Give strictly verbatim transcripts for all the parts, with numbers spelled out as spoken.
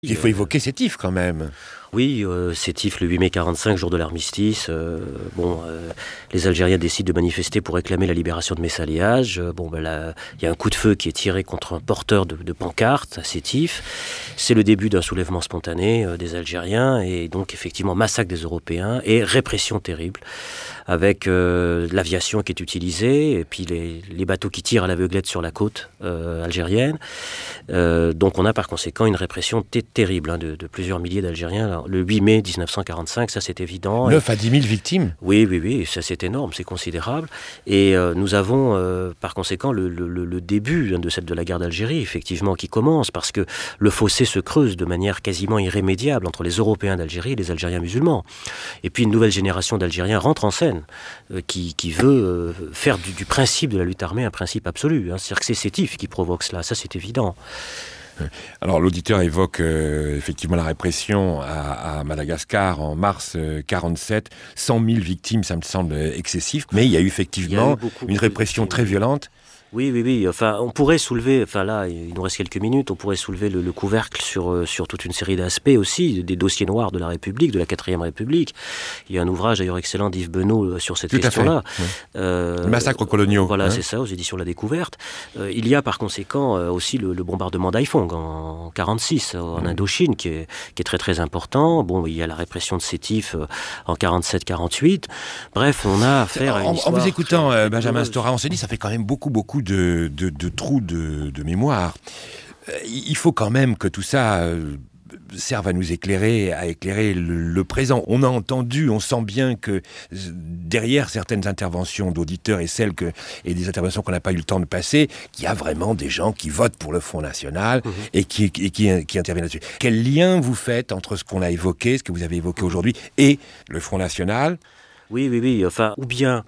Il faut évoquer Sétif quand même. Oui, euh, Sétif, le huit mai quarante-cinq, jour de l'armistice. Euh, bon, euh, les Algériens décident de manifester pour réclamer la libération de Messaléage. Euh, bon, ben là, il y a un coup de feu qui est tiré contre un porteur de, de pancarte à Sétif. C'est le début d'un soulèvement spontané euh, des Algériens et donc effectivement massacre des Européens et répression terrible avec euh, l'aviation qui est utilisée et puis les, les bateaux qui tirent à l'aveuglette sur la côte euh, algérienne. Euh, donc on a par conséquent une répression t- terrible hein, de, de plusieurs milliers d'Algériens. Alors, le huit mai dix-neuf cent quarante-cinq, ça c'est évident. neuf à dix mille victimes. Oui, oui, oui, ça c'est énorme, c'est considérable. Et euh, nous avons euh, par conséquent le, le, le début hein, de, cette, de la guerre d'Algérie, effectivement, qui commence parce que le fossé se creuse de manière quasiment irrémédiable entre les Européens d'Algérie et les Algériens musulmans. Et puis une nouvelle génération d'Algériens rentre en scène euh, qui, qui veut euh, faire du, du principe de la lutte armée un principe absolu. Hein. C'est-à-dire que c'est Sétif qui provoque cela, ça c'est évident. Alors l'auditeur évoque euh, effectivement la répression à, à Madagascar en mars euh, quarante-sept. cent mille victimes, ça me semble excessif, mais il y a eu effectivement il y a eu une répression très violente. Oui, oui, oui. Enfin, on pourrait soulever, enfin là, il nous reste quelques minutes, on pourrait soulever le, le couvercle sur, sur toute une série d'aspects aussi, des dossiers noirs de la République, de la quatrième République. Il y a un ouvrage d'ailleurs excellent d'Yves Benoît sur cette Tout question-là. Oui. Euh, le massacre coloniaux. Voilà, hein. c'est ça, aux éditions La Découverte. Euh, il y a par conséquent euh, aussi le, le bombardement d'Haiphong en quarante-six, en Indochine, qui est, qui est très très important. Bon, il y a la répression de Sétif euh, en quarante-sept quarante-huit. Bref, on a affaire à une en, histoire... En vous écoutant, euh, Benjamin Stora, on s'est dit ça fait quand même beaucoup, beaucoup De, de, de trous de, de mémoire. Euh, il faut quand même que tout ça euh, serve à nous éclairer, à éclairer le, le présent. On a entendu, on sent bien que derrière certaines interventions d'auditeurs et celles que, et des interventions qu'on n'a pas eu le temps de passer, qu'il y a vraiment des gens qui votent pour le Front National mmh. et, qui, et qui, qui interviennent là-dessus. Quel lien vous faites entre ce qu'on a évoqué, ce que vous avez évoqué aujourd'hui, et le Front National ? Oui, oui, oui. Enfin, ou bien...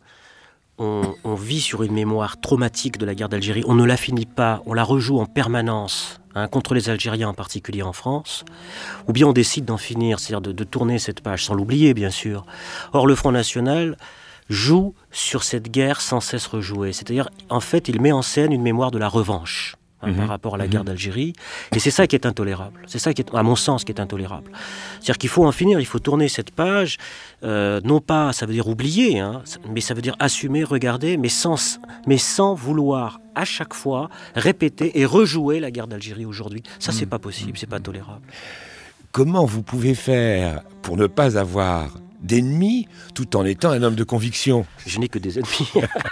On, on vit sur une mémoire traumatique de la guerre d'Algérie. On ne la finit pas, on la rejoue en permanence, hein, contre les Algériens en particulier en France. Ou bien on décide d'en finir, c'est-à-dire de, de tourner cette page, sans l'oublier bien sûr. Or le Front National joue sur cette guerre sans cesse rejouée. C'est-à-dire, en fait, il met en scène une mémoire de la revanche. Hein, mmh. par rapport à la mmh. guerre d'Algérie. Et c'est ça qui est intolérable. C'est ça qui est, à mon sens, qui est intolérable. C'est-à-dire qu'il faut en finir, il faut tourner cette page, euh, non pas, ça veut dire oublier, hein, mais ça veut dire assumer, regarder, mais sans, mais sans vouloir à chaque fois répéter et rejouer la guerre d'Algérie aujourd'hui. Ça, mmh. c'est pas possible, c'est pas tolérable. Comment vous pouvez faire pour ne pas avoir d'ennemis tout en étant un homme de conviction? Je n'ai que des ennemis.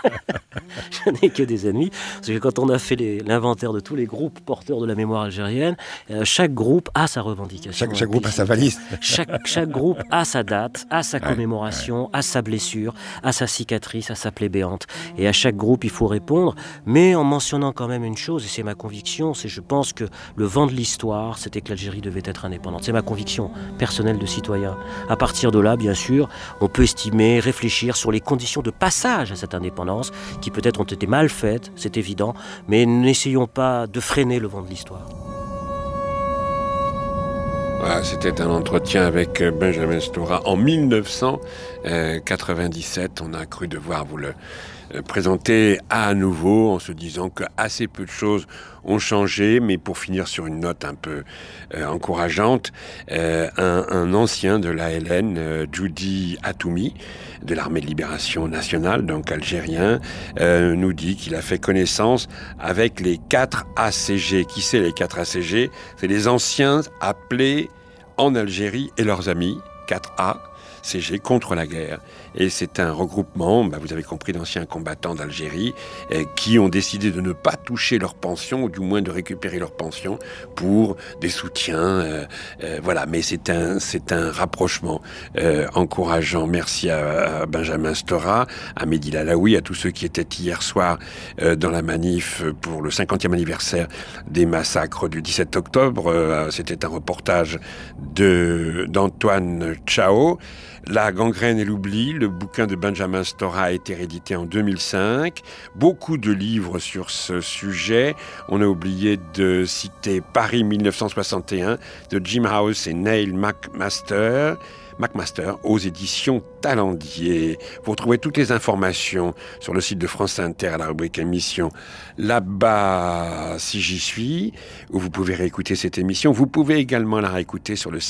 Je n'ai que des ennemis. Parce que quand on a fait les, l'inventaire de tous les groupes porteurs de la mémoire algérienne, euh, chaque groupe a sa revendication. Chaque, chaque groupe a sa valise. Chaque, chaque groupe a sa date, a sa commémoration, ouais, ouais. a sa blessure, a sa cicatrice, a sa plaie béante. Et à chaque groupe, il faut répondre, mais en mentionnant quand même une chose, et c'est ma conviction, c'est je pense que le vent de l'histoire, c'était que l'Algérie devait être indépendante. C'est ma conviction personnelle de citoyen. À partir de là, bien sûr, on peut estimer, réfléchir sur les conditions de passage à cette indépendance, qui peut-être ont été mal faites, c'est évident, mais n'essayons pas de freiner le vent de l'histoire. Voilà, c'était un entretien avec Benjamin Stora en dix-neuf cent quatre-vingt-dix-sept. On a cru devoir vous le présenter à nouveau en se disant que assez peu de choses ont changé, mais pour finir sur une note un peu euh, encourageante, euh, un, un ancien de l'A L N, euh, Djoudi Atoumi, de l'Armée de Libération Nationale, donc algérien, euh, nous dit qu'il a fait connaissance avec les quatre A C G. Qui c'est les quatre A C G ? C'est les anciens appelés en Algérie et leurs amis, quatre A C G contre la guerre. Et c'est un regroupement, bah vous avez compris, d'anciens combattants d'Algérie euh, qui ont décidé de ne pas toucher leur pension, ou du moins de récupérer leur pension pour des soutiens. Euh, euh, voilà, mais c'est un, c'est un rapprochement euh, encourageant. Merci à, à Benjamin Stora, à Mehdi Lalaoui, à tous ceux qui étaient hier soir euh, dans la manif pour le cinquantième anniversaire des massacres du dix-sept octobre. Euh, c'était un reportage de, d'Antoine Chao. La gangrène et l'oubli, le bouquin de Benjamin Stora a été réédité en deux mille cinq. Beaucoup de livres sur ce sujet. On a oublié de citer Paris mille neuf cent soixante et un de Jim House et Neil McMaster. McMaster aux éditions Talendier. Vous retrouvez toutes les informations sur le site de France Inter à la rubrique émission Là-bas si j'y suis, où vous pouvez réécouter cette émission. Vous pouvez également la réécouter sur le site